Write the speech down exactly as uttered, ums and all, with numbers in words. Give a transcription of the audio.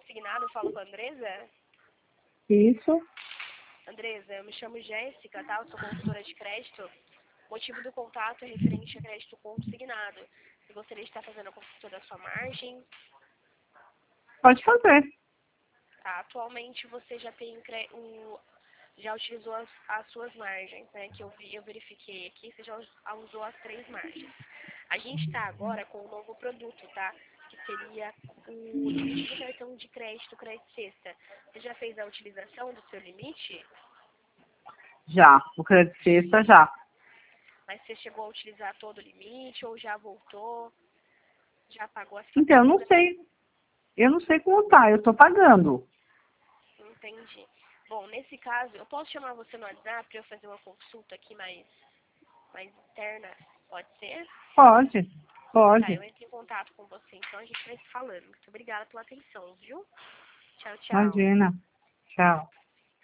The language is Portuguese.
consignado, eu falo com a Andresa. Isso. Andresa, eu me chamo Jéssica, tá? Eu sou consultora de crédito. O motivo do contato é referente a crédito consignado. Você gostaria de estar fazendo a consulta da sua margem? Pode fazer. Tá? Atualmente você já tem cre... o... já utilizou as, as suas margens, né? Que eu, vi, eu verifiquei aqui, você já usou as três margens. A gente está agora com um novo produto, tá? Que seria o limite de cartão de crédito, crédito sexta. Você já fez a utilização do seu limite? Já. O crédito sexta, já. Mas você chegou a utilizar todo o limite ou já voltou? Já pagou as Então, eu não faturas? sei. Eu não sei como tá. Eu tô pagando. Entendi. Bom, nesse caso, eu posso chamar você no WhatsApp para eu fazer uma consulta aqui mais, mais interna? Pode ser? Pode. Tá, Pode. eu entro em contato com você, então a gente vai se falando. Muito obrigada pela atenção, viu? Tchau, tchau. Imagina. Tchau.